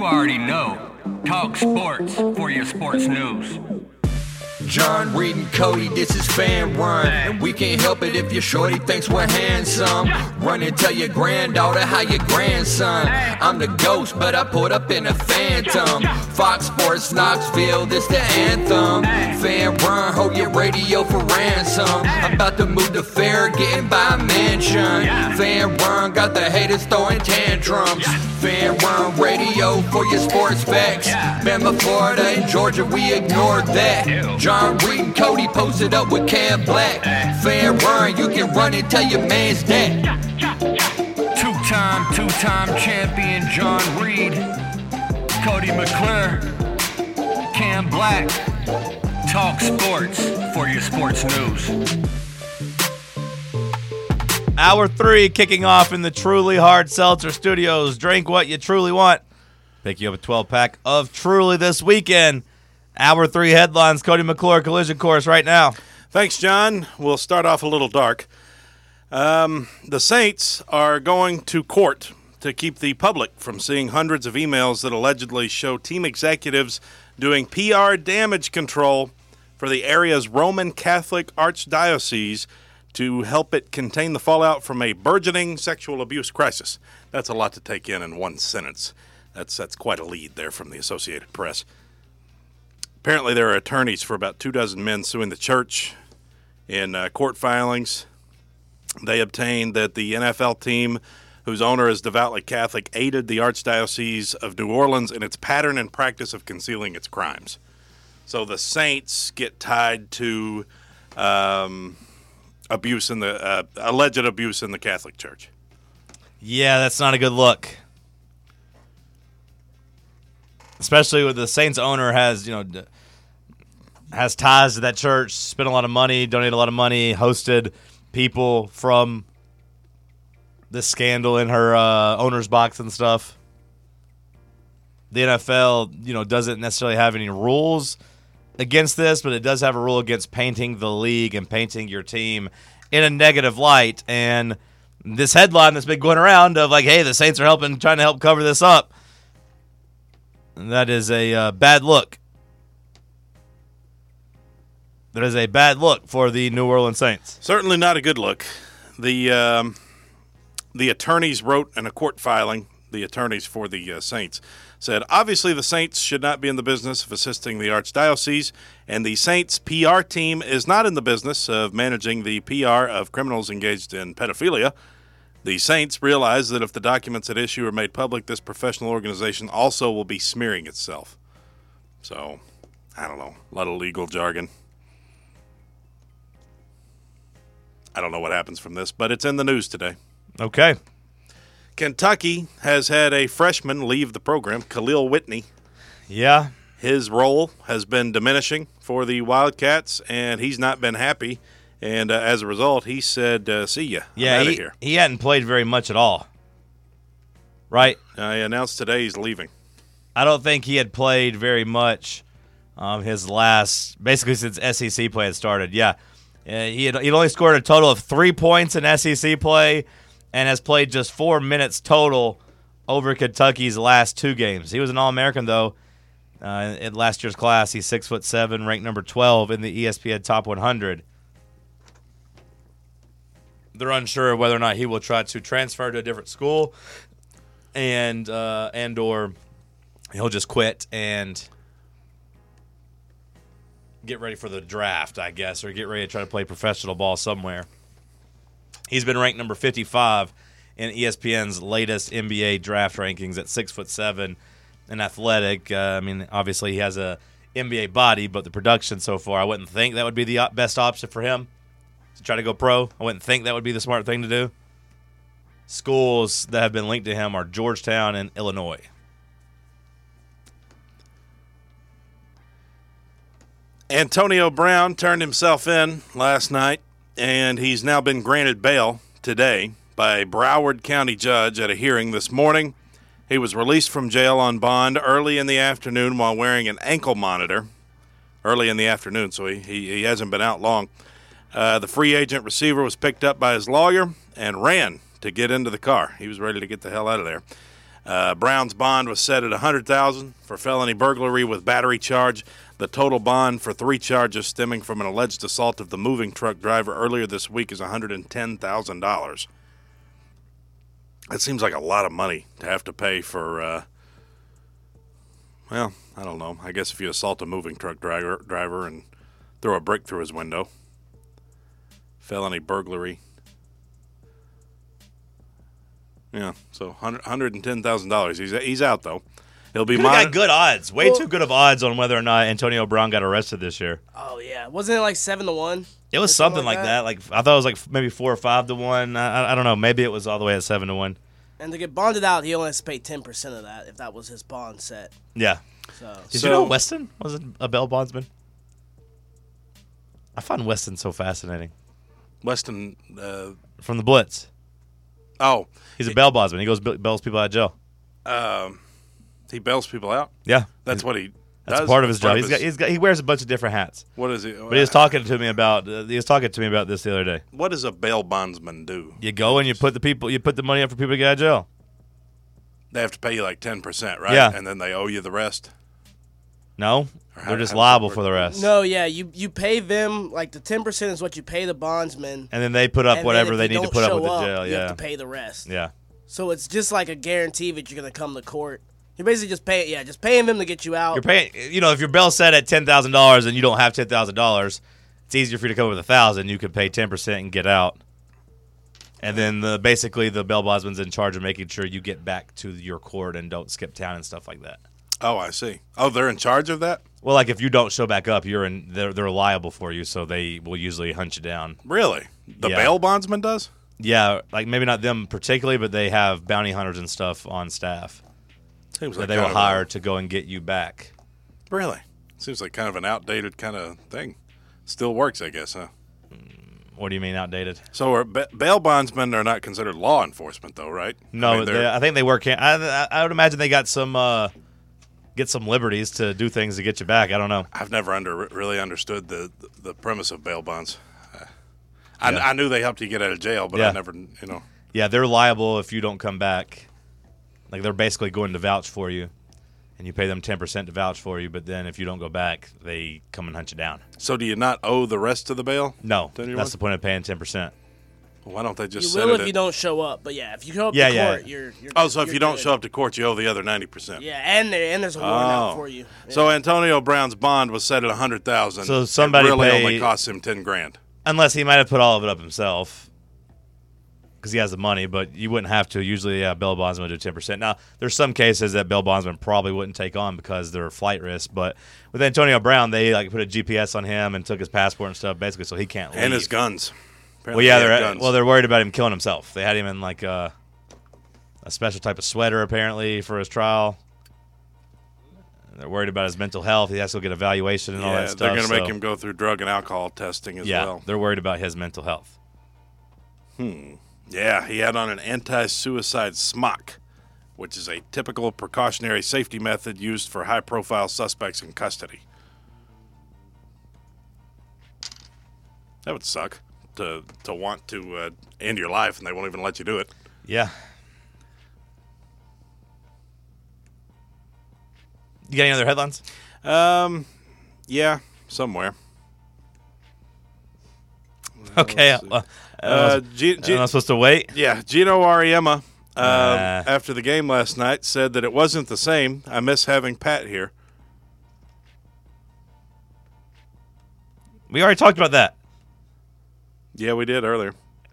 already know. Talk sports for your sports news. John Reed and Cody, this is Fan Run, and we can't help it if your shorty thinks we're handsome. Run and tell your granddaughter how your grandson. I'm the ghost, but I put up in a phantom. Fox Sports Knoxville, this the anthem. Fan Run, hold your radio for ransom. I'm about to move to Fair, getting by a mansion. Fan Run, got the haters throwing tantrums. Fan Run radio for your sports facts. Bama, Florida, and Georgia, we ignored that. John Reed and Cody posted up with Cam Black. Fan Run, you can run and tell your man's that. Two-time champion John Reed, Cody McClure, Cam Black. Talk sports for your sports news. Hour 3 kicking off in the Truly Hard Seltzer Studios. Drink what you truly want. Pick you up a 12-pack of Truly this weekend. Hour 3 headlines. Cody McClure, Collision Course right now. Thanks, John. We'll start off a little dark. The Saints are going to court to keep the public from seeing hundreds of emails that allegedly show team executives doing PR damage control for the area's Roman Catholic Archdiocese to help it contain the fallout from a burgeoning sexual abuse crisis. That's a lot to take in one sentence. That's quite a lead there from the Associated Press. Apparently there are attorneys for about 24 men suing the church in court filings. They obtained that the NFL team, whose owner is devoutly Catholic, aided the Archdiocese of New Orleans in its pattern and practice of concealing its crimes. So the Saints get tied to abuse in the alleged abuse in the Catholic Church. Yeah, that's not a good look. Especially with the Saints owner has ties to that church, spent a lot of money, donated a lot of money, hosted people from this scandal in her owner's box and stuff. The NFL, doesn't necessarily have any rules against this, but it does have a rule against painting the league and painting your team in a negative light. And this headline that's been going around of hey, the Saints are trying to help cover this up. And that is a bad look. That is a bad look for the New Orleans Saints. Certainly not a good look. The attorneys wrote in a court filing, the attorneys for the Saints, said, obviously the Saints should not be in the business of assisting the Archdiocese, and the Saints PR team is not in the business of managing the PR of criminals engaged in pedophilia. The Saints realize that if the documents at issue are made public, this professional organization also will be smearing itself. So, I don't know, a lot of legal jargon. I don't know what happens from this, but it's in the news today. Okay. Kentucky has had a freshman leave the program, Khalil Whitney. Yeah. His role has been diminishing for the Wildcats, and he's not been happy. And as a result, he said, see ya. Yeah, I'm out of here. He hadn't played very much at all. Right? He announced today he's leaving. I don't think he had played very much basically since SEC play had started. Yeah. He'd only scored a total of 3 points in SEC play and has played just 4 minutes total over Kentucky's last 2 games. He was an All-American, though, in last year's class. He's 6'7", ranked number 12 in the ESPN Top 100. They're unsure whether or not he will try to transfer to a different school and or he'll just quit and get ready for the draft, I guess, or get ready to try to play professional ball somewhere. He's been ranked number 55 in ESPN's latest NBA draft rankings at 6'7" and athletic. Obviously he has a NBA body, but the production so far, I wouldn't think that would be the best option for him to try to go pro. I wouldn't think that would be the smart thing to do. Schools that have been linked to him are Georgetown and Illinois. Antonio Brown turned himself in last night, and he's now been granted bail today by a Broward County judge at a hearing this morning. He was released from jail on bond early in the afternoon while wearing an ankle monitor. Early in the afternoon, so he hasn't been out long. The free agent receiver was picked up by his lawyer and ran to get into the car. He was ready to get the hell out of there. Brown's bond was set at $100,000 for felony burglary with battery charge. The total bond for 3 charges stemming from an alleged assault of the moving truck driver earlier this week is $110,000. That seems like a lot of money to have to pay for, well, I don't know. I guess if you assault a moving truck driver and throw a brick through his window. Felony burglary. Yeah, so $110,000. He's out, though. He'll be got good odds. Way too good of odds on whether or not Antonio Brown got arrested this year. Oh, yeah. Wasn't it like 7-1? It was something like that. Like I thought it was like maybe 4 or 5 to 1. I don't know. Maybe it was all the way at 7 to 1. And to get bonded out, he only has to pay 10% of that if that was his bond set. Yeah. Did you know Weston was a bail bondsman? I find Weston so fascinating. Weston from the Blitz. Oh, he's a bail bondsman. He goes bails people out of jail. He bails people out. Yeah, that's what he. That's part of his job. He wears a bunch of different hats. What is he? But he was talking to me about this the other day. What does a bail bondsman do? You go and you put the money up for people to get out of jail. They have to pay you like 10%, right? Yeah, and then they owe you the rest. No, they're just liable for the rest. No, yeah, you pay them like the 10% is what you pay the bondsman, and then they put up whatever they need to put up with the jail. You have to pay the rest. Yeah. So it's just like a guarantee that you're gonna come to court. You're basically just paying them to get you out. You're paying, if your bail's set at $10,000 and you don't have $10,000, it's easier for you to come up with $1,000. You can pay 10% and get out. And then basically the bail bondsman's in charge of making sure you get back to your court and don't skip town and stuff like that. Oh, I see. Oh, they're in charge of that? Well, like if you don't show back up, they're liable for you, so they will usually hunt you down. Really? The bail bondsman does? Yeah, like maybe not them particularly, but they have bounty hunters and stuff on staff. Seems like they will hire to go and get you back. Really? Seems like kind of an outdated kind of thing. Still works, I guess, huh? What do you mean outdated? So bail bondsmen are not considered law enforcement, though, right? No, I think they work. I would imagine they got some get some liberties to do things to get you back. I don't know. I've never really understood the premise of bail bonds. I knew they helped you get out of jail, but I never, Yeah, they're liable if you don't come back. Like they're basically going to vouch for you, and you pay them 10% to vouch for you. But then if you don't go back, they come and hunt you down. So do you not owe the rest of the bail? No, that's the point of paying 10%. Well, why don't they just you set will it if you don't show up? But yeah, if you show up to court, you're so if you don't show up to court, you owe the other 90%. Yeah, and there's a warrant out for you. Yeah. So Antonio Brown's bond was set at $100,000. So somebody really only cost him $10,000. Unless he might have put all of it up himself, because he has the money. But you wouldn't have to. Usually, bail bondsmen do 10%. Now, there's some cases that bail bondsmen probably wouldn't take on because they're flight risk. But with Antonio Brown, they put a GPS on him and took his passport and stuff, basically, so he can't leave. And his guns. Apparently they're worried about him killing himself. They had him in like a special type of sweater apparently for his trial. They're worried about his mental health. He has to go get evaluation and all that stuff. They're going to make him go through drug and alcohol testing as well. Yeah, they're worried about his mental health. Yeah, he had on an anti-suicide smock, which is a typical precautionary safety method used for high-profile suspects in custody. That would suck to want to end your life and they won't even let you do it. Yeah. You got any other headlines? Yeah, somewhere. Okay. I'm not supposed to wait? Yeah, Gino Auriemma, after the game last night, said that it wasn't the same. I miss having Pat here. We already talked about that. Yeah, we did earlier.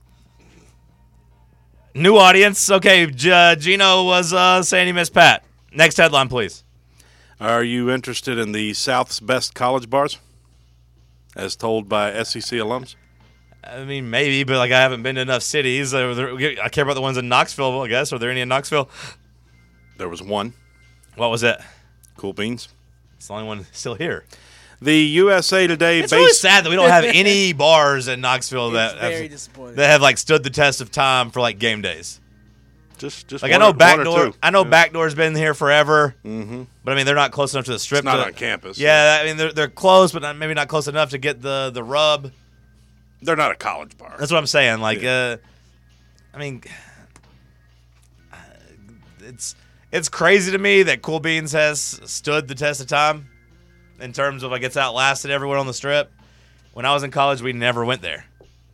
New audience. Okay, Gino was saying he missed Pat. Next headline, please. Are you interested in the South's best college bars, as told by SEC alums? I mean, maybe, but I haven't been to enough cities. I care about the ones in Knoxville, I guess. Are there any in Knoxville? There was one. What was it? Cool Beans. It's the only one still here. The USA Today. It's really sad that we don't have any bars in Knoxville that have stood the test of time for game days. Just I know Backdoor. I know Backdoor's been here forever. Mm-hmm. But I mean, they're not close enough to the Strip. It's not on campus. Yeah, I mean they're close, but maybe not close enough to get the rub. They're not a college bar. That's what I'm saying. I mean, It's crazy to me that Cool Beans has stood the test of time in terms of like it's outlasted everyone on the Strip. When I was in college, we never went there.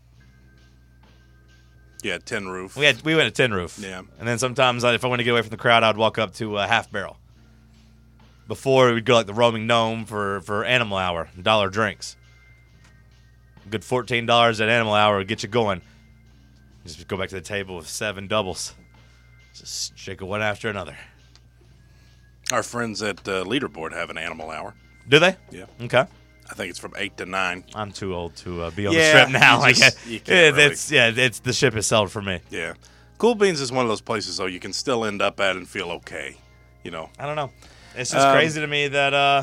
Yeah, Tin Roof. We went to Tin Roof. Yeah. And then sometimes if I wanted to get away from the crowd, I'd walk up to Half Barrel. Before we'd go like the Roaming Gnome for Animal Hour, $1 drinks. Good $14 at Animal Hour would get you going. Just go back to the table with 7 doubles. Just shake it one after another. Our friends at Leaderboard have an Animal Hour. Do they? Yeah. Okay. I think it's from 8 to 9. I'm too old to be on Yeah, the Strip now. you Like just- you can't it's the ship has sailed for me. Yeah. Cool Beans is one of those places, though, you can still end up at and feel okay. You know. I don't know. It's just crazy to me that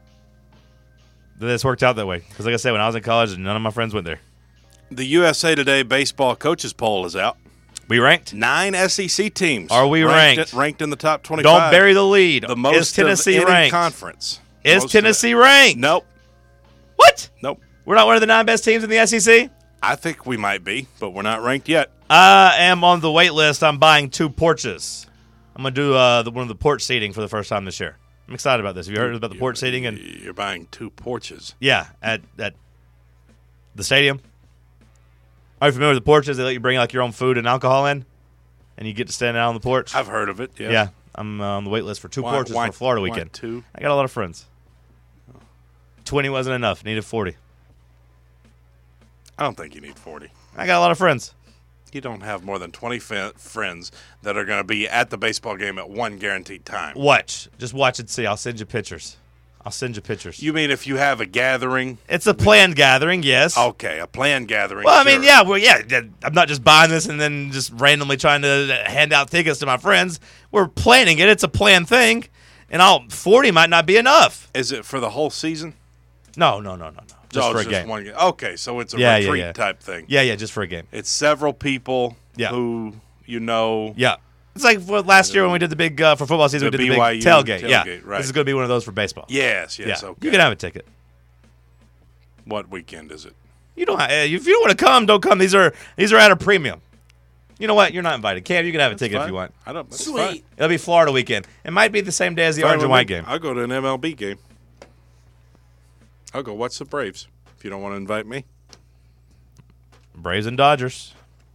this worked out that way. Because like I said, when I was in college, none of my friends went there. The USA Today baseball coaches poll is out. We ranked. 9 SEC teams. Are we ranked? Ranked in the top 25. Don't bury the lead. The most Is Tennessee of any ranked? conference. Is Most Tennessee ranked? Nope. What? Nope. We're not one of the 9 best teams in the SEC? I think we might be, but we're not ranked yet. I am on the wait list. I'm buying 2 porches. I'm going to do one of the porch seating for the first time this year. I'm excited about this. Have you heard about the porch seating? And You're buying 2 porches. yeah, at the stadium. Are you familiar with the porches? They let you bring like your own food and alcohol in, and you get to stand out on the porch. I've heard of it. Yeah. Yeah, I'm on the wait list for 2 porches for Florida why weekend. 2? I got a lot of friends. 20 wasn't enough. Needed 40. I don't think you need 40. I got a lot of friends. You don't have more than 20 friends that are going to be at the baseball game at one guaranteed time. Watch. Just watch and see. I'll send you pictures. You mean if you have a gathering? It's a planned gathering, yes. Okay, a planned gathering. Well, I mean, sure. yeah. I'm not just buying this and then just randomly trying to hand out tickets to my friends. We're planning it. It's a planned thing. And 40 might not be enough. Is it for the whole season? No. Just for a just game. one game. Okay, so it's a Yeah, retreat type thing. Yeah, just for a game. It's several people Yeah. who you know. Yeah. It's like last year when we did the big, for football season, we The did the big BYU tailgate. Yeah. tailgate, right. This is going to be one of those for baseball. Yes, Yeah. okay. You can have a ticket. What weekend is it? You don't. If you don't want to come, don't come. These are at a premium. You know what? You're not invited. Cam, you can have a ticket if Fine. you want. I don't. That's Sweet. fine. It'll be Florida weekend. It might be the same day as the Fine Orange with and White me. game. I'll go to an MLB game. I'll go watch the Braves if you don't want to invite me. Braves and Dodgers.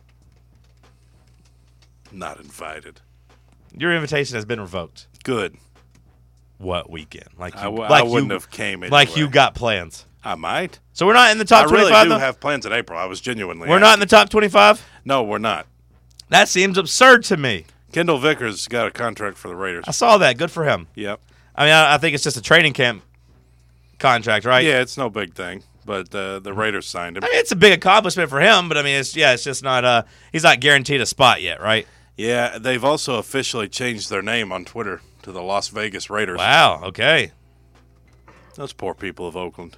Not invited. Your invitation has been revoked. Good. What weekend? Like I you wouldn't have came anyway. Like you got plans. I might. So we're not in the top I really 25 do though? have plans in April. I was genuinely. We're not in the top 25? No, we're not. That seems absurd to me. Kendall Vickers got a contract for the Raiders. I saw that. Good for him. Yep. I mean, I think it's just a training camp contract, right? Yeah, it's no big thing, but the Raiders signed him. I mean, it's a big accomplishment for him, but I mean, it's just not. He's not guaranteed a spot yet, right? Yeah, they've also officially changed their name on Twitter to the Las Vegas Raiders. Wow. Okay. Those poor people of Oakland.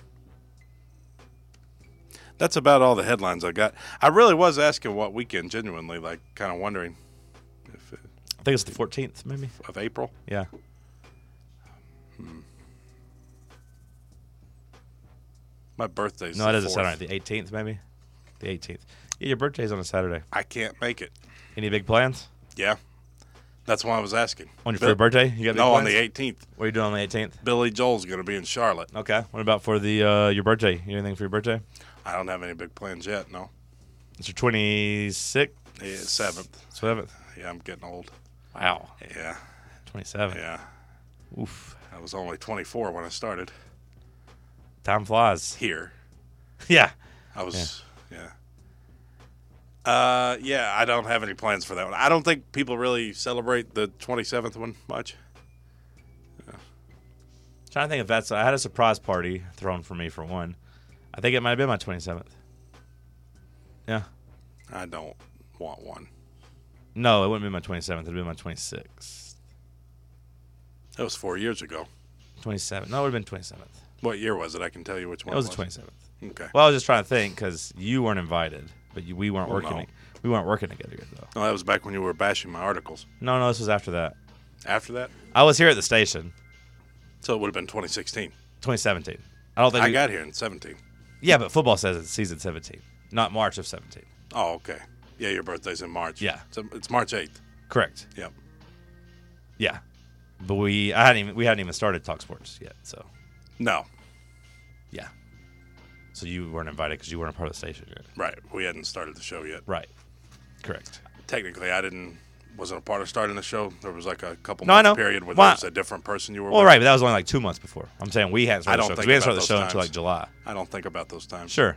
That's about all the headlines I got. I really was asking what weekend, genuinely, like kind of wondering if I think it's the 14th, maybe. of April. Yeah. My birthday's No, the it is a 4th. Saturday. The 18th, maybe. The 18th. Yeah, your birthday's on a Saturday. I can't make it. Any big plans Yeah, that's why I was asking. on your birthday? You got big No, on plans? the 18th. What are you doing on the 18th? Billy Joel's going to be in Charlotte. Okay. What about for the your birthday? You anything for your birthday? I don't have any big plans yet. No, It's your 26th, yeah, 7th. 7th. Yeah, I'm getting old. Wow. Yeah, 27. yeah. Oof. I was only 24 when I started Time flies. here. Yeah. I was, yeah. Yeah, I don't have any plans for that one. I don't think people really celebrate the 27th one much. Trying to think if that's. I had a surprise party thrown for me for one. I think it might have been my 27th. Yeah. I don't want one. No, it wouldn't be my 27th. It'd be my 26th. That was 4 years ago. 27th. No, it would have been 27th. What year was it? I can tell you which one It was the 27th. Okay. Well, I was just trying to think because you weren't invited, but we weren't Well, working. no. We weren't working together yet, though. No, that was back when you were bashing my articles. No, this was after that. After that? I was here at the station, So it would have been 2016. 2017. I don't think I got here in 17. Yeah, but football says it's season 17, not March of 17. Oh, okay. Yeah, your birthday's in March. Yeah. So it's March 8th. Correct. Yep. Yeah, but we hadn't even started Talk Sports yet. So No. yeah, so you weren't invited because you weren't a part of the station yet. Right. We hadn't started the show yet. Right. Correct. Technically, wasn't a part of starting the show. There was like a couple No, I know. month period where Why- there was a different person you were Well, with. right, but that was only like 2 months before. I'm saying we hadn't started I the don't show 'cause think we didn't start about the show those until times. like July. I don't think about those times. Sure.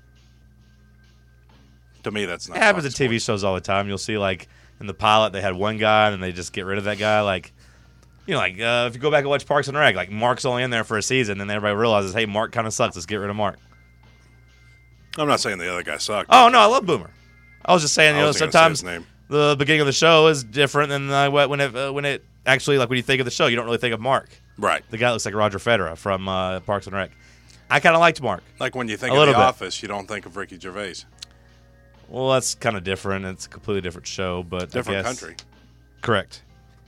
To me, that's not. It happens Fox at TV Sports. shows all the time. You'll see, like, in the pilot, they had one guy, and then they just get rid of that guy. Like, if you go back and watch Parks and Rec, like, Mark's only in there for a season, and then everybody realizes, hey, Mark kind of sucks. Let's get rid of Mark. I'm not saying the other guy sucked. Oh, no, I love Boomer. I was just saying, I wasn't gonna say sometimes his name. the beginning of the show is different than when it actually, like, when you think of the show, you don't really think of Mark. Right. The guy that looks like Roger Federer from Parks and Rec. I kind of liked Mark. Like when you think A of The little bit. Office, you don't think of Ricky Gervais. Well, that's kind of different. It's a completely different show, but I Different guess- country. Correct.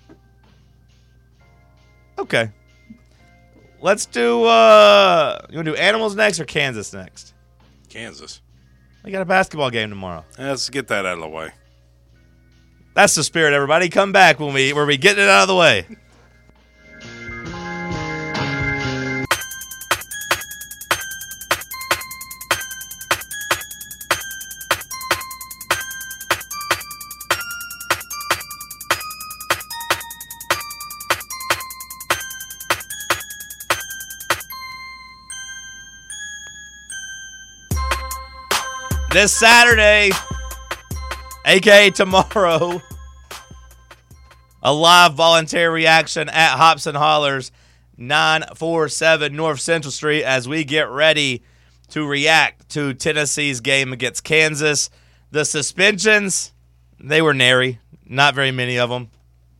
Okay. Let's do, you want to do Animals next or Kansas next? Kansas. We got a basketball game tomorrow. Let's get that out of the way. That's the spirit, everybody. Come back when we get it out of the way. This Saturday, aka tomorrow, a live voluntary reaction at Hops and Hollers, 947 North Central Street, as we get ready to react to Tennessee's game against Kansas. The suspensions, they were nary. Not very many of them.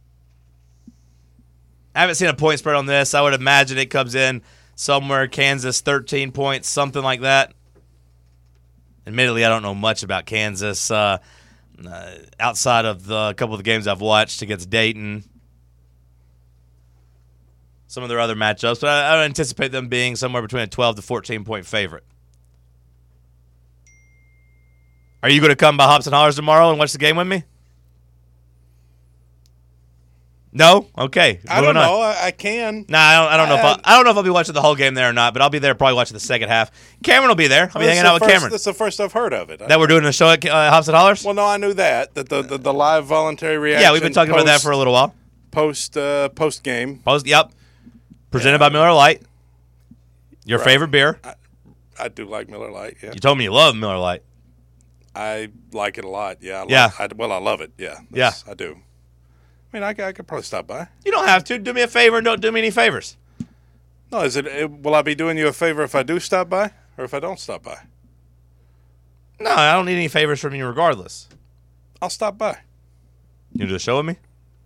I haven't seen a point spread on this. I would imagine it comes in somewhere Kansas 13 points, something like that. Admittedly, I don't know much about Kansas outside of a couple of the games I've watched against Dayton. Some of their other matchups, but I would anticipate them being somewhere between a 12 to 14-point favorite. Are you going to come by Hops and Hollers tomorrow and watch the game with me? No? Okay. I don't know. I can. Nah, I don't know if I'll be watching the whole game there or not, but I'll be there probably watching the second half. Cameron will be there. I'll be hanging out with Cameron. That's the first I've heard of it. That we're doing a show at Hops and Hollers? Well, no, I knew that the live voluntary reaction. Yeah, we've been talking about that for a little while. Post game. Yep. Presented by Miller Lite. Your Right. favorite beer. I do like Miller Lite. Yeah, You told me you love Miller Lite. I like it a lot. Yeah. I love it. Yeah. Yeah. I do. I mean, I could probably stop by. You don't have to. Do me a favor and don't do me any favors. No, will I be doing you a favor if I do stop by or if I don't stop by? No, I don't need any favors from you regardless. I'll stop by. You do the show with me?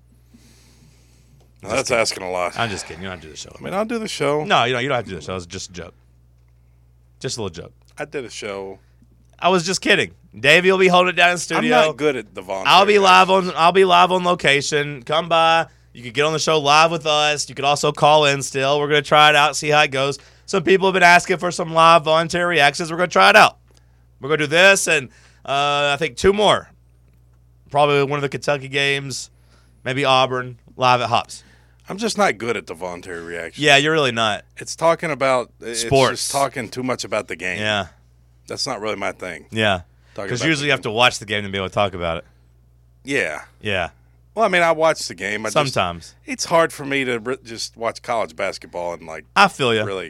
No, that's asking a lot. I'm just kidding. You don't have to do the show with I me. mean, I'll do the show. No, you don't have to do the show. It was just a joke. Just a little joke. I did a show. I was just kidding. Davey will be holding it down in the studio. I'm not good at the voluntary. I'll be live on location. Come by. You could get on the show live with us. You could also call in still. We're going to try it out, see how it goes. Some people have been asking for some live voluntary reactions. We're going to try it out. We're going to do this and I think 2 more. Probably one of the Kentucky games, maybe Auburn, live at Hops. I'm just not good at the voluntary reaction. Yeah, you're really not. It's talking about Sports. It's just talking too much about the game. Yeah, That's not really my thing. yeah. Talking Because about usually the you have to watch the game to be able to talk about it. Yeah. Yeah, Well, I mean, I watch the game. sometimes. It's hard for me to just watch college basketball and I feel you. really,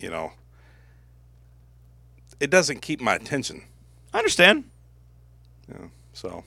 it doesn't keep my attention. I understand. So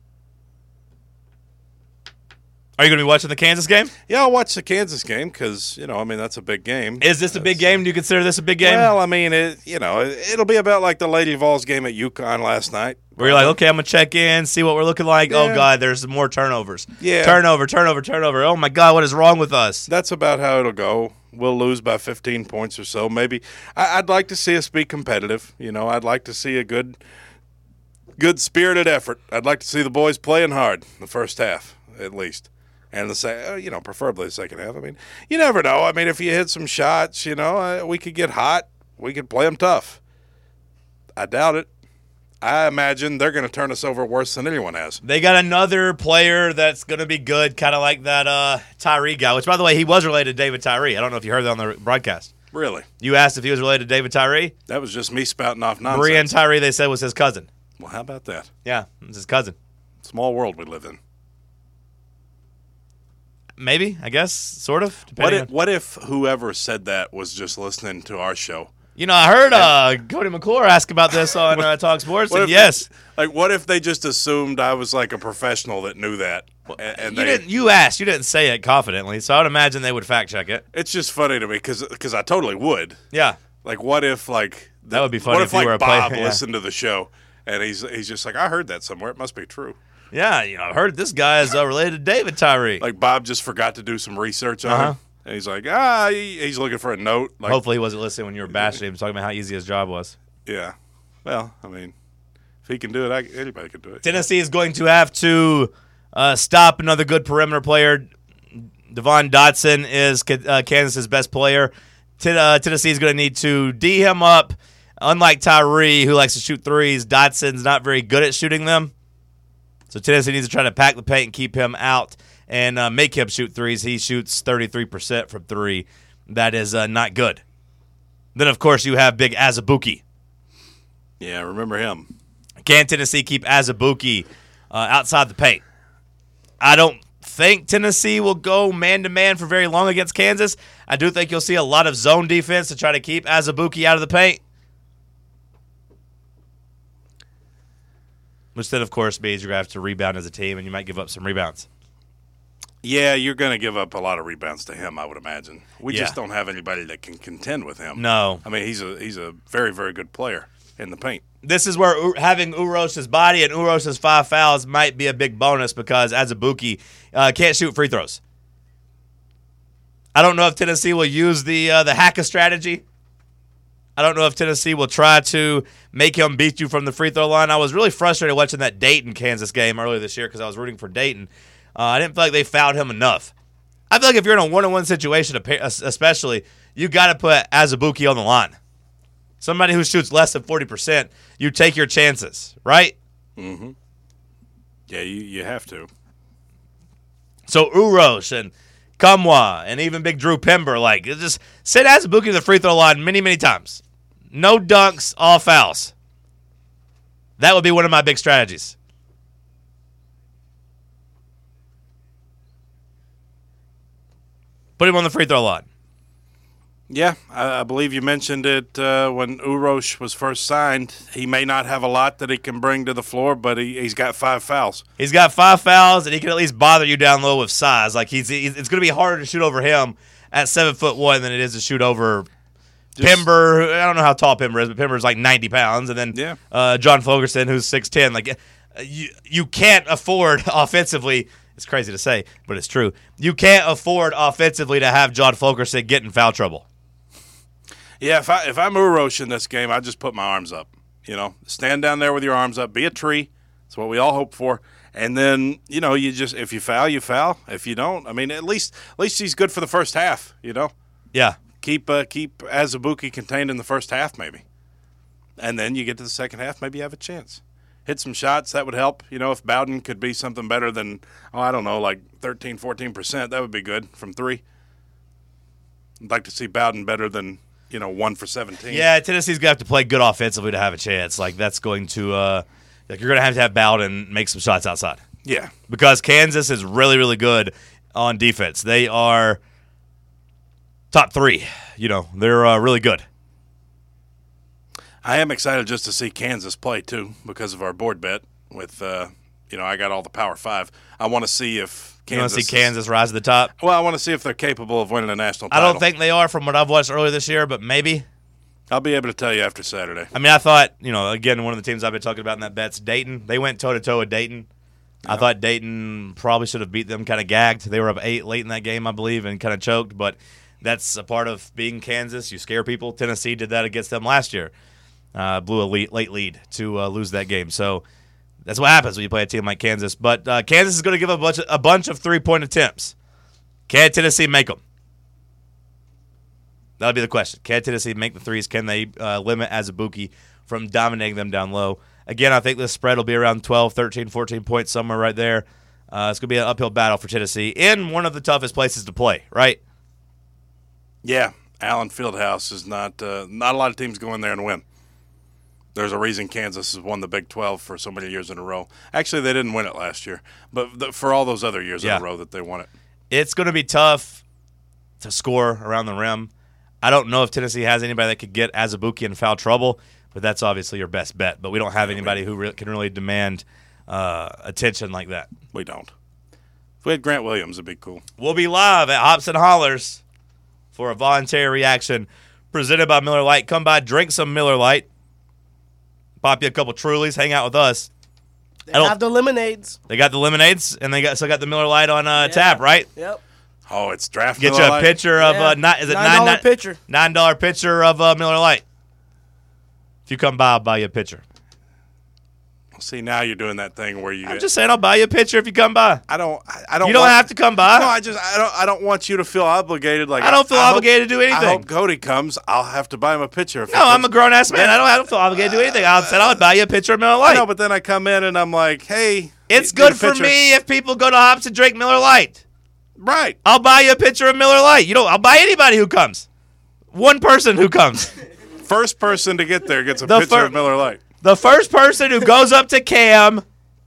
Are you going to be watching the Kansas game? yeah, I'll watch the Kansas game because that's a big game. Is this a big game? Do you consider this a big game? Well, I mean, it'll be about like the Lady Vols game at UConn last night. Where you're like, okay, I'm going to check in, see what we're looking like. Oh, Yeah. God, there's more turnovers. Yeah. Turnover. Oh, my God, what is wrong with us? That's about how it'll go. We'll lose by 15 points or so. Maybe I'd like to see us be competitive. I'd like to see a good spirited effort. I'd like to see the boys playing hard the first half at least. And preferably the second half. I mean, you never know. I mean, if you hit some shots, we could get hot. We could play them tough. I doubt it. I imagine they're going to turn us over worse than anyone has. They got another player that's going to be good, kind of like that Tyree guy, which, by the way, he was related to David Tyree. I don't know if you heard that on the broadcast. Really? You asked if he was related to David Tyree? That was just me spouting off nonsense. Brian Tyree, they said, was his cousin. Well, how about that? Yeah, it's his cousin. Small world we live in. Maybe, I guess, sort of. What if whoever said that was just listening to our show? You know, I heard Cody McClure ask about this on Talk Sports, and yes. What if they just assumed I was like a professional that knew that? And You asked. You didn't say it confidently, so I would imagine they would fact check it. It's just funny to me because I totally would. Yeah. Like, what if that would be funny what if you were a Bob player. listened to the show and he's just like, I heard that somewhere. It must be true. Yeah, I heard this guy is related to David Tyree. Like Bob just forgot to do some research on him. And he's like, he's looking for a note. Like, hopefully he wasn't listening when you were bashing him, talking about how easy his job was. Yeah. Well, I mean, if he can do it, anybody can do it. Tennessee is going to have to stop another good perimeter player. Devon Dotson is Kansas's best player. Tennessee is going to need to D him up. Unlike Tyree, who likes to shoot threes, Dotson's not very good at shooting them. So Tennessee needs to try to pack the paint and keep him out and make him shoot threes. He shoots 33% from three. That is not good. Then, of course, you have Big Azubuike. Yeah, remember him. Can Tennessee keep Azubuike outside the paint? I don't think Tennessee will go man-to-man for very long against Kansas. I do think you'll see a lot of zone defense to try to keep Azubuike out of the paint. Which then, of course, means you're going to have to rebound as a team, and you might give up some rebounds. Yeah, you're going to give up a lot of rebounds to him, I would imagine. We just don't have anybody that can contend with him. No. I mean, he's a very, very good player in the paint. This is where having Uros's body and Uros's 5 fouls might be a big bonus because Azubuike can't shoot free throws. I don't know if Tennessee will use the Haka strategy. I don't know if Tennessee will try to make him beat you from the free throw line. I was really frustrated watching that Dayton-Kansas game earlier this year because I was rooting for Dayton. I didn't feel like they fouled him enough. I feel like if you're in a one-on-one situation, especially, you got to put Azubuike on the line. Somebody who shoots less than 40%, you take your chances, right? Mm-hmm. Yeah, you have to. So Uros and Kamwa and even Big Drew Pember, just send Azubuike to the free throw line many, many times. No dunks, all fouls. That would be one of my big strategies. Put him on the free throw line. Yeah, I believe you mentioned it when Uros was first signed. He may not have a lot that he can bring to the floor, but he's got 5 fouls. He's got 5 fouls, and he can at least bother you down low with size. It's going to be harder to shoot over him at 7'1" than it is to shoot over Pember. I don't know how tall Pember is, but Pember's like 90 pounds. And then John Fulkerson, who's 6'10". You can't afford offensively. It's crazy to say, but it's true. You can't afford offensively to have John Fulkerson get in foul trouble. Yeah, if I'm Uros in this game, I just put my arms up. Stand down there with your arms up. Be a tree. That's what we all hope for. And then, you just if you foul, you foul. If you don't, I mean, at least he's good for the first half. Yeah. Keep Azubuike contained in the first half, maybe, and then you get to the second half, maybe you have a chance. Hit some shots, that would help. If Bowden could be something better than, I don't know, like 13, 14%, that would be good from 3. I'd like to see Bowden better than, 1 for 17. Yeah, Tennessee's going to have to play good offensively to have a chance. That's going to you're going to have Bowden make some shots outside. Yeah. Because Kansas is really, really good on defense. They are top 3. They're really good. I am excited just to see Kansas play, too, because of our board bet with, I got all the Power 5. I want to see if Kansas... You want to see Kansas rise to the top? Well, I want to see if they're capable of winning a national title. I don't think they are from what I've watched earlier this year, but maybe. I'll be able to tell you after Saturday. I mean, I thought, again, one of the teams I've been talking about in that bet's Dayton. They went toe-to-toe with Dayton. Yeah. I thought Dayton probably should have beat them, kind of gagged. They were up 8 late in that game, I believe, and kind of choked, but that's a part of being Kansas. You scare people. Tennessee did that against them last year. Blew a late lead to lose that game. So that's what happens when you play a team like Kansas. But Kansas is going to give a bunch of 3-point attempts. Can Tennessee make them? That'll be the question. Can Tennessee make the threes? Can they limit Azubuike from dominating them down low? Again, I think this spread will be around 12, 13, 14 points, somewhere right there. It's going to be an uphill battle for Tennessee in one of the toughest places to play, right? Yeah, Allen Fieldhouse is not a lot of teams go in there and win. There's a reason Kansas has won the Big 12 for so many years in a row. Actually, they didn't win it last year, but for all those other years in a row that they won it. It's going to be tough to score around the rim. I don't know if Tennessee has anybody that could get Azubuike in foul trouble, but that's obviously your best bet. But we don't have anybody who can really demand attention like that. We don't. If we had Grant Williams, it'd be cool. We'll be live at Hops and Hollers for a voluntary reaction presented by Miller Lite. Come by, drink some Miller Lite, pop you a couple Trulies, hang out with us. They have the lemonades. They got the lemonades, and they still got the Miller Lite on tap, right? Yep. Oh, it's draft Get Miller you a Lite? pitcher of is it $9 pitcher? $9 pitcher of Miller Lite. If you come by, I'll buy you a pitcher. See, now you're doing that thing where you. I'm just saying, I'll buy you a pitcher if you come by. I don't. You don't have to come by. No, I don't want you to feel obligated. Like I don't feel obligated to do anything. I hope Cody comes. I'll have to buy him a pitcher. No, I'm a grown ass man. I don't feel obligated to do anything. I said I would buy you a pitcher of Miller Lite. No, but then I come in and I'm like, hey, it's need a good for pitcher. me if people go to Hops and drink Miller Lite. Right. I'll buy you a pitcher of Miller Lite. I'll buy anybody who comes. One person who comes. First person to get there gets a pitcher of Miller Lite. The first person who goes up to Cam,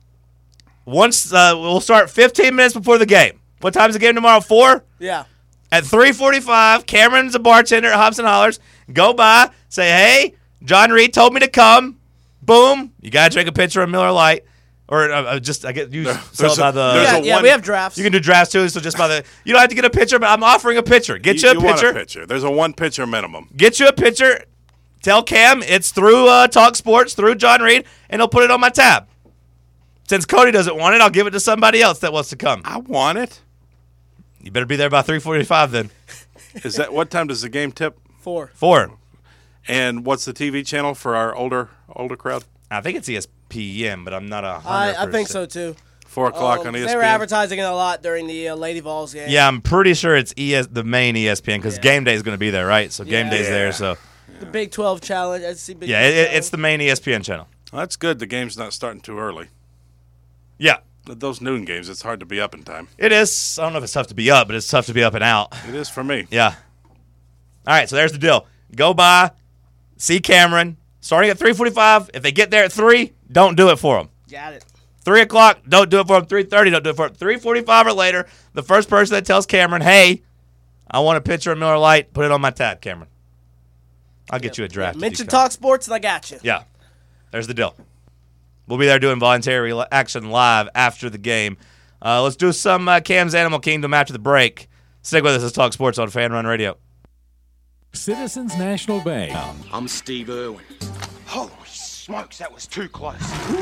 once we'll start 15 minutes before the game. What time's the game tomorrow? 4? Yeah. At 3:45, Cameron's a bartender at Hops and Hollers. Go by, say, hey, John Reed told me to come. Boom. You got to drink a pitcher of Miller Lite. Or I get you sell it by the. Yeah, we have drafts. You can do drafts too. So just by the. You don't have to get a pitcher, but I'm offering a pitcher. Get you a pitcher. Want a pitcher. There's a one pitcher minimum. Get you a pitcher. Tell Cam it's through Talk Sports, through John Reed, and he'll put it on my tab. Since Cody doesn't want it, I'll give it to somebody else that wants to come. I want it. You better be there by 3:45 then. Is that what time does the game tip? 4. 4. And what's the TV channel for our older crowd? I think it's ESPN, but I'm not 100%. I think so too. 4 o'clock on ESPN. They were advertising it a lot during the Lady Vols game. Yeah, I'm pretty sure it's the main ESPN because Game Day is going to be there, right? So Game Day's there. So the Big 12 Challenge. SEC Big 12 it's the main ESPN channel. Well, that's good. The game's not starting too early. Yeah. Those noon games, it's hard to be up in time. It is. I don't know if it's tough to be up, but it's tough to be up and out. It is for me. Yeah. All right, so there's the deal. Go by, see Cameron, starting at 3:45. If they get there at 3, don't do it for them. Got it. 3 o'clock, don't do it for them. 3:30, don't do it for them. 3:45 or later, the first person that tells Cameron, hey, I want a pitcher of Miller Lite, put it on my tab, Cameron. I'll get you a draft. Mention Talk Sports and I got you. Yeah. There's the deal. We'll be there doing voluntary action live after the game. Let's do some Cam's Animal Kingdom after the break. Stick with us. Let's talk sports on Fan Run Radio. Citizens National Bank. I'm Steve Irwin. Holy smokes, that was too close.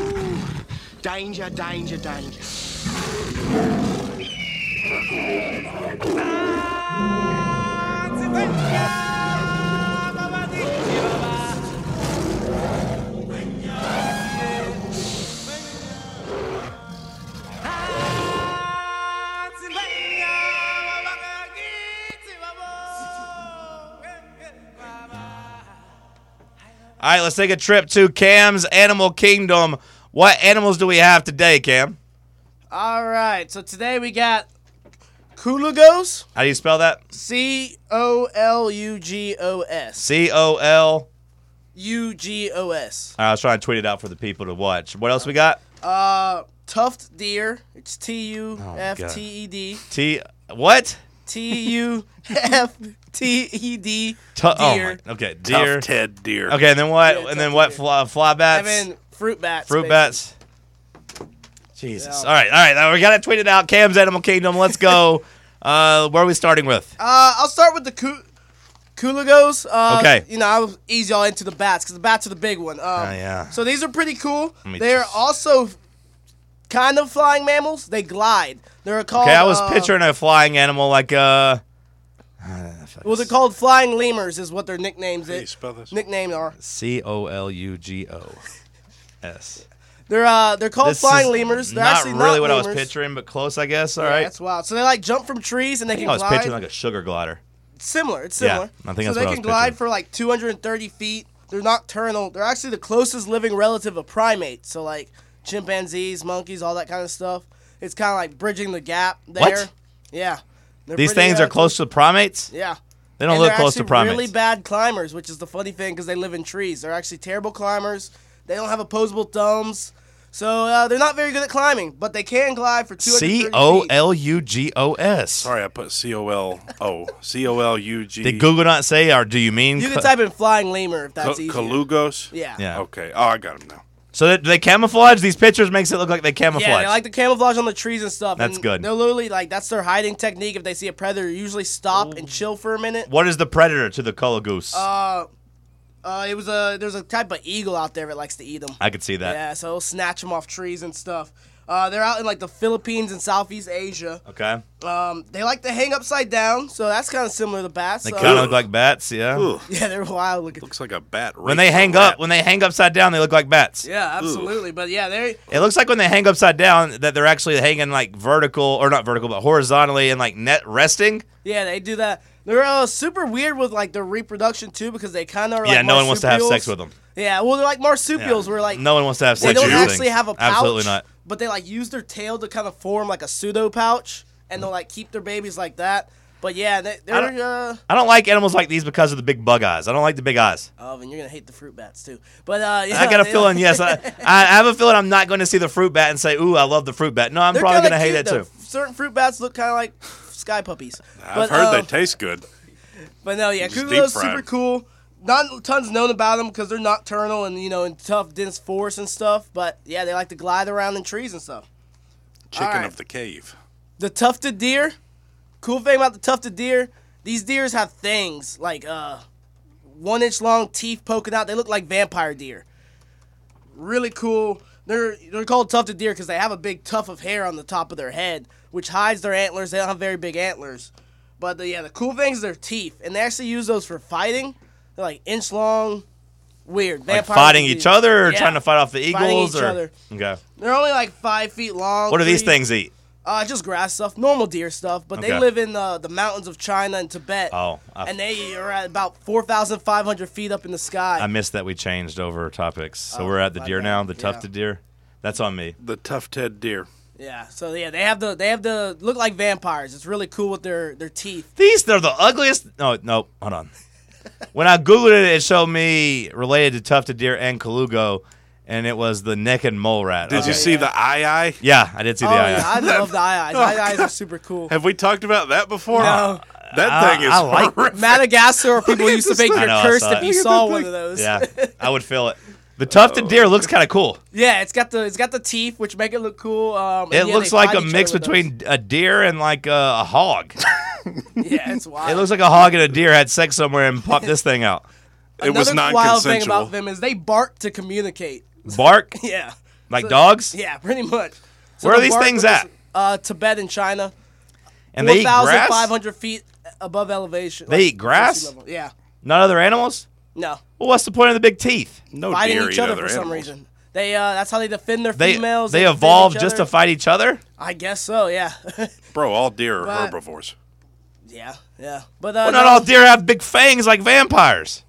Danger, danger, danger. All right, let's take a trip to Cam's Animal Kingdom. What animals do we have today, Cam? All right, so today we got Coolugos. How do you spell that? Coulugos. C-O-L. Ugos. I was trying to tweet it out for the people to watch. What else we got? Tuft deer. It's T-U-F-T-E-D. What? T-U-F-T-E-D. Deer. Okay, deer. Tough Ted deer. Okay, and then what? Yeah, and then what? Fly bats. And then fruit bats. Fruit basically. bats. Jesus. Yeah. All right. Now we got to tweet it out. Cam's Animal Kingdom. Let's go. Where are we starting with? I'll start with the Coolugos. Okay. I was easy all into the bats because the bats are the big one. Yeah. So these are pretty cool. Me They're too. also kind of flying mammals. They glide. They're called. Okay, I was picturing a flying animal like Well, they're called flying lemurs, is what their nicknames. How do you spell this? Nicknames are. C-O-L-U-G-O-S. They're called flying lemurs. They're not actually really not what lemurs. I was picturing, but close, I guess. All Yeah, right. that's wild. So they like jump from trees and they can I was glide. picturing like a sugar glider. It's similar. Yeah, I think that's so what I they was can glide picturing. for like 230 feet They're nocturnal. They're actually the closest living relative of primates. So like chimpanzees, monkeys, all that kind of stuff. It's kind of like bridging the gap there. What? Yeah. They're These pretty, things are close to primates? Yeah. They don't And look they're close to actually primates. really bad climbers, which is the funny thing because they live in trees. They're actually terrible climbers. They don't have opposable thumbs. So they're not very good at climbing, but they can glide for 230 feet. Colugos. Sorry, I put C-O-L-O. C-O-L-U-G. Did Google not say, or do you mean? You can type in flying lemur if that's easier. Colugos? Yeah. Yeah. Okay. Oh, I got him now. So do they camouflage? These pictures makes it look like they camouflage. Yeah, they like the camouflage on the trees and stuff. That's and good. They're literally like, that's their hiding technique. If they see a predator, usually stop and chill for a minute. What is the predator to the Colugos? There's a type of eagle out there that likes to eat them. I could see that. Yeah, so it'll snatch them off trees and stuff. They're out in like the Philippines and Southeast Asia. Okay. They like to hang upside down, so that's kind of similar to bats. They kind of look like bats, yeah. Ugh. Yeah, they're wild looking. Looks like a bat. When they hang upside down, they look like bats. Yeah, absolutely. But yeah, It looks like when they hang upside down that they're actually hanging like vertical, or not vertical, but horizontally and like net resting. yeah, they do that. They're super weird with like their reproduction too because they kind of are like Yeah, no one wants to have marsupials. sex with them. Yeah, well, they're like marsupials where like No one wants to have they sex don't with these actually things. have a pouch. Absolutely not. But they like use their tail to kind of form like a pseudo pouch, and they'll like keep their babies like that. But yeah, they're I don't like animals like these because of the big bug eyes. I don't like the big eyes. Oh, and you're gonna hate the fruit bats too. But yeah, I got a feeling, yes. I have a feeling I'm not going to see the fruit bat and say, ooh, I love the fruit bat. No, I'm they're probably kinda going to hate cute, it though. too. Certain fruit bats look kind of like sky puppies. I've heard they taste good. But no, yeah, Just Kugulo's deep fried. super cool. Not tons known about them because they're nocturnal and in tough, dense forests and stuff. But yeah, they like to glide around in trees and stuff. Chicken Alright. of the cave. The tufted deer. Cool thing about the tufted deer, these deers have things like 1 inch long teeth poking out. They look like vampire deer. Really cool. They're called tufted deer because they have a big tuft of hair on the top of their head, which hides their antlers. They don't have very big antlers. But the cool thing is their teeth, and they actually use those for fighting. They're like inch long, weird. Like Vampire fighting deer. each other or Yeah. trying to fight off the Fighting eagles? each or other. Okay. They're only like 5 feet long. What do these 3 things eat? Just grass stuff, normal deer stuff. But they Okay. live in the mountains of China and Tibet. Oh, And they are at about 4,500 feet up in the sky. I missed that we changed over topics. So we're at the my deer bad. now, the Yeah. tufted deer. That's on me. The tufted deer. Yeah, so yeah, they have the look like vampires. It's really cool with their teeth. They're the ugliest. No, hold on. When I Googled it, it showed me related to tufted deer and Colugo, and it was the neck and mole rat. Did Okay. you see the eye? Yeah, I did see the Oh eye. yeah, I love the eye eyes. Eye eyes are super cool. Have we talked about that before? No. That thing is I like- horrific. Madagascar, people used to think I you're know, I cursed saw if it. you saw one of those. Yeah, I would feel it. The tufted deer looks kind of cool. Yeah, it's got the teeth, which make it look cool. And It yeah, looks they like fight a each mix other with between a deer and like a hog. those. Yeah, it's wild. It looks like a hog and a deer had sex somewhere and popped this thing out. It was Another wild thing non-consensual. about them is they bark to communicate. Bark Yeah, like So- dogs, Yeah, pretty much. Where are the these bark things was, at? Tibet and China. and they eat grass. 4,500 feet above elevation. They eat grass? sea level. Yeah. Not other animals. No. Well, what's the point of the big teeth? No Fighting deer each eat other other for some animals. reason. They that's how they defend their They females. they defend evolved each just to other. fight each other. I guess so. Yeah. Bro, all deer are But- herbivores. yeah. But Well, not all deer have big fangs like vampires.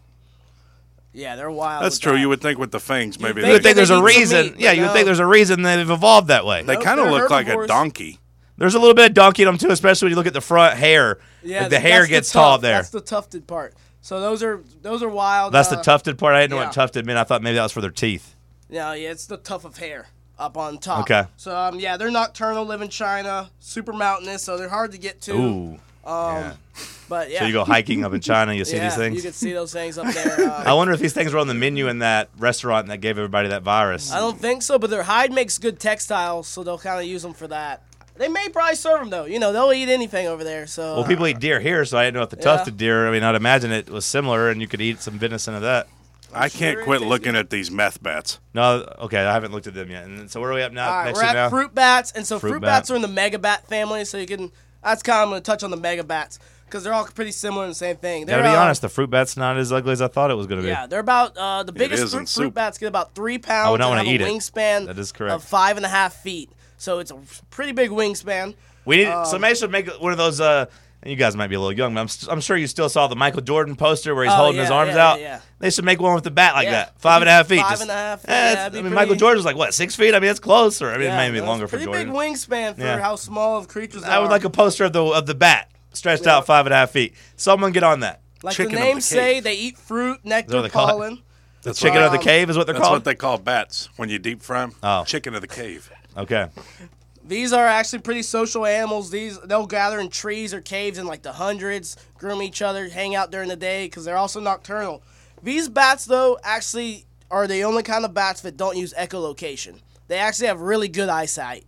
Yeah, they're wild. That's with true. that. You would think with the fangs, maybe think You would think they there's a eat some reason. meat, Yeah, but you would no. think there's a reason they've evolved that way. They Nope, kind of they're look like a herbivores. donkey. There's a little bit of donkey in them too, especially when you look at the front hair. Yeah, Like the hair that's gets tuft. tall up there. That's the tufted part. So those are wild. That's the tufted part. I didn't know yeah. what tufted meant. I thought maybe that was for their teeth. Yeah, it's the tuft of hair up on top. Okay. So yeah, they're nocturnal, live in China, super mountainous, so they're hard to get to. Ooh. Yeah. But yeah. So you go hiking up in China, you see yeah, these things. you can see those things up there. I wonder if these things were on the menu in that restaurant that gave everybody that virus. I don't think so, but their hide makes good textiles, so they'll kind of use them for that. They may probably serve them though. You know, they'll eat anything over there. So. Well, people eat deer here, so I didn't know if the Yeah. tufted deer. I mean, I'd imagine it was similar, and you could eat some venison of that. I can't sure quit it looking at these meth bats. No, okay, I haven't looked at them yet. And so where are we up now? All right, Next we're to at now? fruit bats, and so Fruit fruit bat. bats are in the megabat family. So you can. That's kind of I'm going to touch on the megabats because they're all pretty similar and the same thing. Gotta They're, be honest, the fruit bat's not as ugly as I thought it was going to be. Yeah, they're about the biggest is in fruit soup. bats get about 3 pounds. I would not and wanna have eat a it. wingspan That is correct. of 5.5 feet. So it's a pretty big wingspan. We need somebody should make one of those and you guys might be a little young, but I'm sure you still saw the Michael Jordan poster where he's holding his arms out. Yeah. They should make one with the bat like that, 5.5 feet. 5.5 feet. Michael Jordan's like what, 6 feet? I mean, it's close, or maybe longer for pretty Jordan. Pretty big wingspan for how small of creatures they I would like a poster of the bat stretched out 5.5 feet. Someone get on that. Like Chicken the of names the cave. say, they eat fruit, nectar, what they call it? pollen. The chicken of the cave is what they're That's called. what they call bats when you deep fry them. Oh. Chicken of the cave. Okay. These are actually pretty social animals. They'll gather in trees or caves in like the hundreds, groom each other, hang out during the day because they're also nocturnal. These bats, though, actually are the only kind of bats that don't use echolocation. They actually have really good eyesight.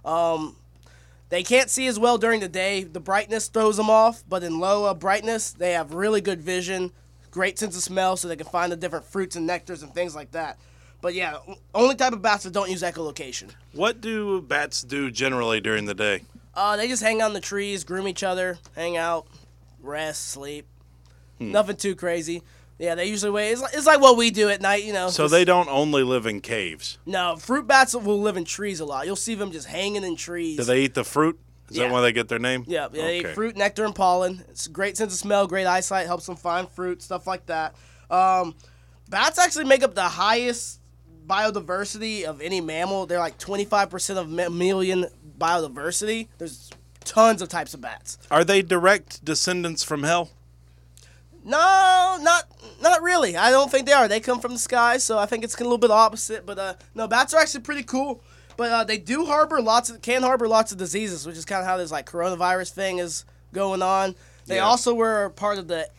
They can't see as well during the day. The brightness throws them off, but in low brightness, they have really good vision, great sense of smell, so they can find the different fruits and nectars and things like that. But yeah, only type of bats that don't use echolocation. What do bats do generally during the day? They just hang out in the trees, groom each other, hang out, rest, sleep. Nothing too crazy. Yeah, they usually wait. It's like what we do at night, you know. So they don't only live in caves. No, fruit bats will live in trees a lot. You'll see them just hanging in trees. Do they eat the fruit? Is that why they get their name? Yeah, they Okay. eat fruit, nectar, and pollen. It's a great sense of smell, great eyesight, helps them find fruit, stuff like that. Bats actually make up the highest biodiversity of any mammal. They're like 25% of mammalian biodiversity. There's tons of types of bats. Are they direct descendants from hell? No, not really. I don't think they are. They come from the sky, so I think it's a little bit opposite. But no, bats are actually pretty cool. But they do harbor lots of diseases, which is kind of how this like coronavirus thing is going on. They also were part of the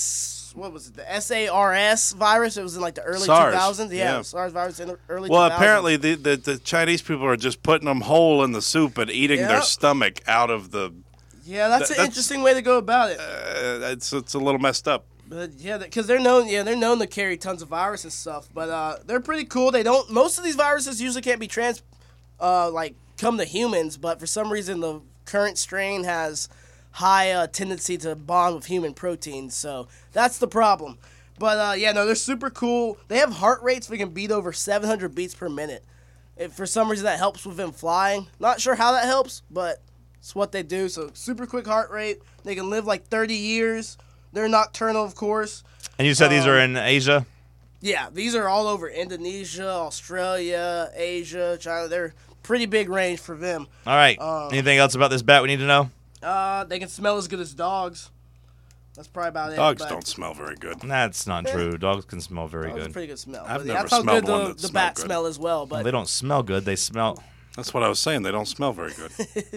the SARS virus. It was in like the early SARS. 2000s. Yeah. The SARS virus in the early 2000s. Well, apparently the Chinese people are just putting them whole in the soup and eating their Yep. stomach out of the. Yeah, that's an interesting way to go about it. It's a little messed up. But yeah, because they're known to carry tons of virus and stuff. But they're pretty cool. Most of these viruses usually can't be come to humans. But for some reason, the current strain has high tendency to bond with human proteins. So that's the problem. But they're super cool. They have heart rates that can beat over 700 beats per minute. If for some reason that helps with them flying. Not sure how that helps, but it's what they do. So super quick heart rate. They can live like 30 years. They're nocturnal, of course. And you said these are in Asia? Yeah, these are all over Indonesia, Australia, Asia, China. They're pretty big range for them. All right. Anything else about this bat we need to know? They can smell as good as dogs. That's probably about it. Dogs but don't smell very good. That's not true. Dogs can smell very It's a good. pretty good smell. I've But never that's how smelled good one the that smelled bats good. smell as well. But They don't smell good. They smell. That's what I was saying. They don't smell very good.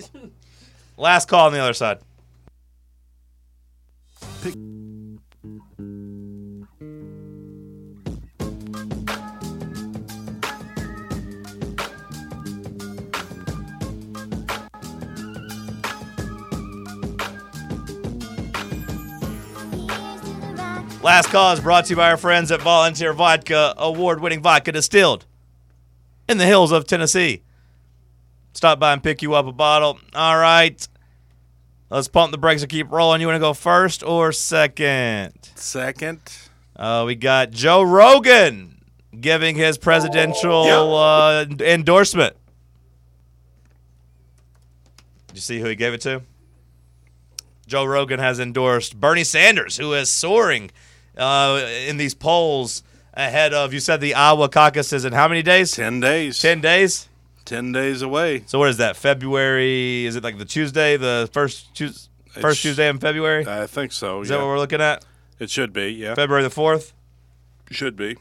Last call on the other side. Last call is brought to you by our friends at Volunteer Vodka, award-winning vodka distilled in the hills of Tennessee. Stop by and pick you up a bottle. All right. Let's pump the brakes and keep rolling. You want to go first or second? Second. We got Joe Rogan giving his presidential endorsement. Did you see who he gave it to? Joe Rogan has endorsed Bernie Sanders, who is soaring in these polls ahead of, you said, the Iowa caucuses in how many days? 10 days. 10 days? 10 days away. So what is that, February? Is it like the Tuesday, the first Tuesday in February? I think so, Is that what we're looking at? It should be, yeah. February the 4th? Should be.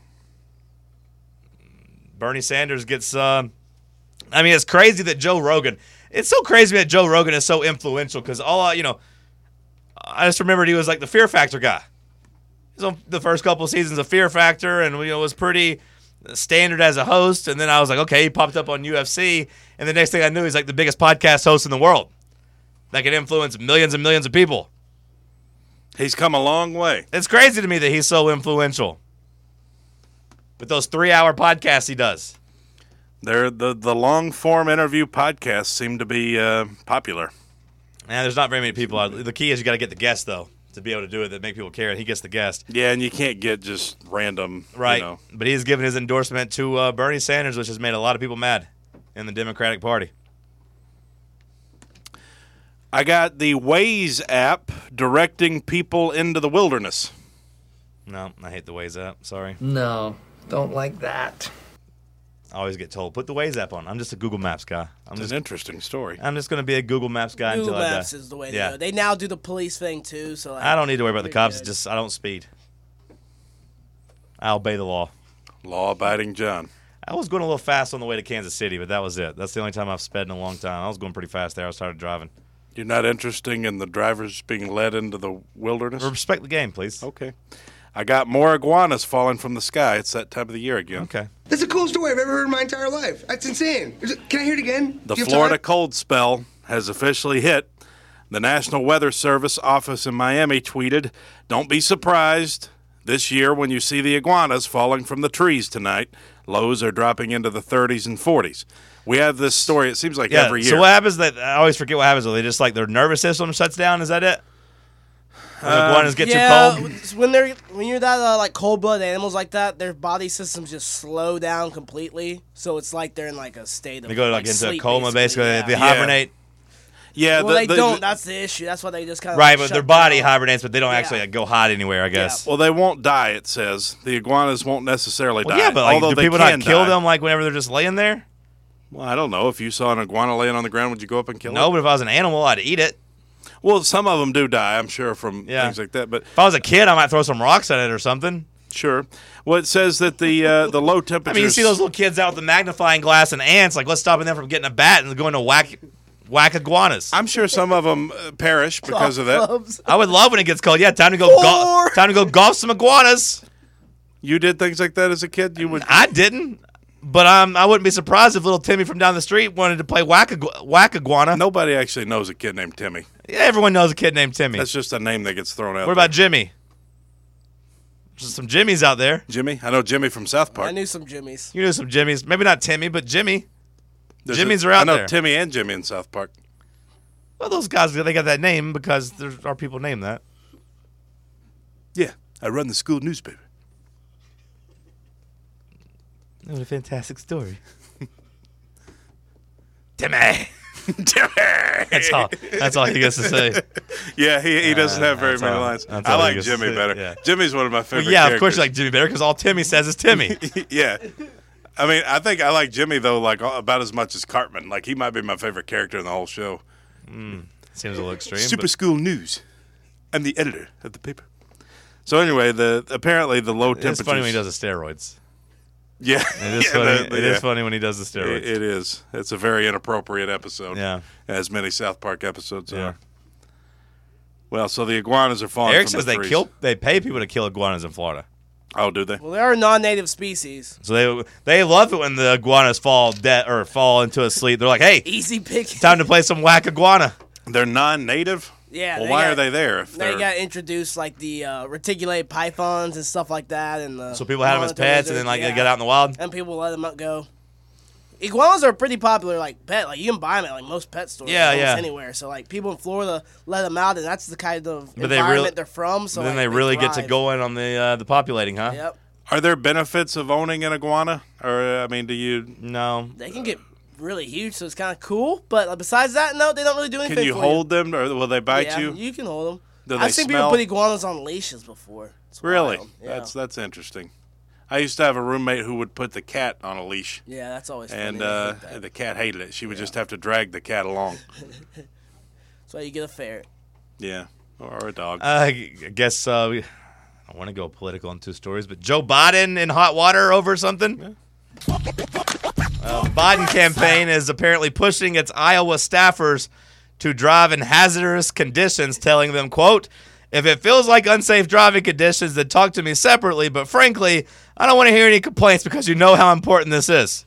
Bernie Sanders gets, it's crazy that Joe Rogan, it's so crazy that Joe Rogan is so influential because I just remembered he was like the Fear Factor guy. He was on the first couple of seasons of Fear Factor and was pretty standard as a host. And then I was like, okay, he popped up on UFC. And the next thing I knew, he's like the biggest podcast host in the world that can influence millions and millions of people. He's come a long way. It's crazy to me that he's so influential with those 3-hour podcasts he does. The long-form interview podcasts seem to be popular. And there's not very many people out. The key is you got to get the guest, though, to be able to do it, that make people care, and he gets the guest. Yeah, and you can't get just random. Right. But he's given his endorsement to Bernie Sanders, which has made a lot of people mad in the Democratic Party. I got the Waze app directing people into the wilderness. No, I hate the Waze app. Sorry. No, don't like that. I always get told, put the Waze app on. I'm just a Google Maps guy. It's an interesting story. I'm just going to be a Google Maps guy Google until Maps I die. is the way Yeah. to go. They now do the police thing too, so like, I don't need to worry about the you're cops. good. It's just I don't speed. I obey the law. Law-abiding John. I was going a little fast on the way to Kansas City, but that was it. That's the only time I've sped in a long time. I was going pretty fast there. I started driving. You're not interested in the drivers being led into the wilderness? Respect the game, please. Okay. I got more iguanas falling from the sky. It's that time of the year again. Okay. That's the coolest story I've ever heard in my entire life. That's insane. Can I hear it again? The Do you have Florida time? cold spell has officially hit. The National Weather Service office in Miami tweeted, "Don't be surprised this year when you see the iguanas falling from the trees tonight. Lows are dropping into the 30s and 40s." We have this story, it seems like every year. So what happens that I always forget what happens. They just like their nervous system shuts down. Is that it? When the iguanas get too cold? When you're that like cold-blooded animals like that, their body systems just slow down completely. So it's like they're in like a state of They go like into a sleep, coma, basically. yeah. They hibernate. Yeah, Well, they don't. That's the issue. That's why they just kind of Right, but their body hibernates, but they don't actually go hide anywhere, I guess. Well, they won't die, it says. The iguanas won't necessarily die. Yeah, but like, although do they people can not kill die. them like whenever they're just laying there? Well, I don't know. If you saw an iguana laying on the ground, would you go up and kill it? No, but if I was an animal, I'd eat it. Well, some of them do die, I'm sure, from things like that. But if I was a kid, I might throw some rocks at it or something. Sure. Well, it says that the low temperatures. I mean, you see those little kids out with the magnifying glass and ants. Like, what's stopping them from getting a bat and going to whack iguanas? I'm sure some of them perish because of that. I would love when it gets cold. Yeah, time to go. Time to go golf some iguanas. You did things like that as a kid. You would. I didn't. But I wouldn't be surprised if little Timmy from down the street wanted to play whack iguana. Nobody actually knows a kid named Timmy. Yeah, everyone knows a kid named Timmy. That's just a name that gets thrown out. What about Jimmy? There's some Jimmys out there. Jimmy? I know Jimmy from South Park. I knew some Jimmys. You knew some Jimmys. Maybe not Timmy, but Jimmy. Jimmys are I out know there. Timmy and Jimmy in South Park. Well, those guys, they got that name because there are people named that. Yeah, I run the school newspaper. What a fantastic story. Timmy. Timmy. That's all he gets to say. Yeah, he doesn't have very that's many all- lines. that's I all he like gets to Jimmy say, better. yeah. Jimmy's one of my Well, favorite yeah, characters. of course you like Jimmy better because all Timmy says is Timmy. Yeah. I mean, I think I like Jimmy, though, like about as much as Cartman. Like, he might be my favorite character in the whole show. Seems a little extreme. Super but- School News. I'm the editor of the paper. So anyway, apparently the low temperatures. It's funny when he does the steroids. Yeah, It is funny. It is funny when he does the steroids. It is. It's a very inappropriate episode. Yeah. As many South Park episodes Yeah. are. Well, so the iguanas are falling Eric from says the trees. they pay people to kill iguanas in Florida. Oh, do they? Well, they are a non-native species. So they love it when the iguanas fall dead or fall into a sleep. They're like, "Hey, Easy pick. time to play some whack iguana." They're non-native? Yeah. Well, why are they there? If They they're... got introduced like the reticulated pythons and stuff like that, and the So people had them as monitor pets, and then lizards, like they yeah. get out in the wild. and people let them go. Iguanas are a pretty popular like pet. Like you can buy them at like most pet stores. Yeah, almost yeah. Anywhere. So like people in Florida let them out, and that's the kind of But they environment really- they're from. So then like, they really get to thrive. go in on the populating, huh? Yep. Are there benefits of owning an iguana? Or, I mean, do you... No. They can get really huge, so it's kind of cool. But besides that, no, they don't really do anything. Can you for hold them, or will they bite yeah, you? You can hold them. Do I've they seen smell? people put iguanas on leashes before. It's Really? wild. Yeah. That's interesting. I used to have a roommate who would put the cat on a leash. Yeah, that's always And funny. I hate that. the cat hated it. She would just have to drag the cat along. That's why you get a ferret. Yeah, or a dog. I guess I want to go political in two stories, but Joe Biden in hot water over something. Biden campaign is apparently pushing its Iowa staffers to drive in hazardous conditions, telling them, quote, "If it feels like unsafe driving conditions, then talk to me separately. But frankly, I don't want to hear any complaints because you know how important this is."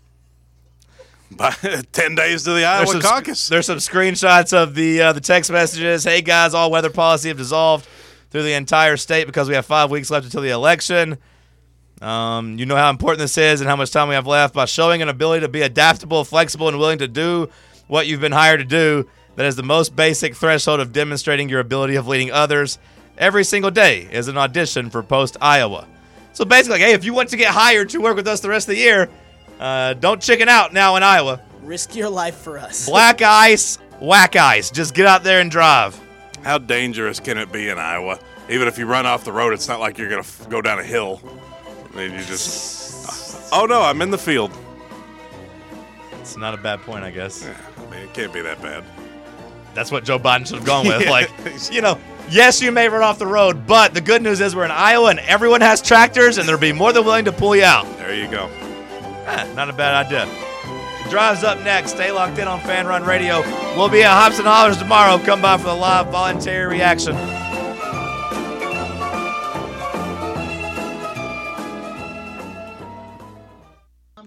10 days to the Iowa caucus. There's some screenshots of the text messages. Hey guys, all weather policy have dissolved through the entire state because we have 5 weeks left until the election. You know how important this is and how much time we have left. By showing an ability to be adaptable, flexible, and willing to do what you've been hired to do, that is the most basic threshold of demonstrating your ability of leading others. Every single day is an audition for post-Iowa. So basically, hey, if you want to get hired to work with us the rest of the year, don't chicken out now in Iowa. Risk your life for us. Black ice whack ice. Just get out there and drive. How dangerous can it be in Iowa? Even if you run off the road, it's not like you're going to go down a hill. I mean, you just, oh no, I'm in the field. It's not a bad point, I guess. Yeah, I mean, it can't be that bad. That's what Joe Biden should have gone with. Yeah. Like, yes, you may run off the road, but the good news is we're in Iowa and everyone has tractors and they'll be more than willing to pull you out. There you go. Not a bad idea. Drive's up next. Stay locked in on Fan Run Radio. We'll be at Hops and Hollers tomorrow. Come by for the live voluntary reaction.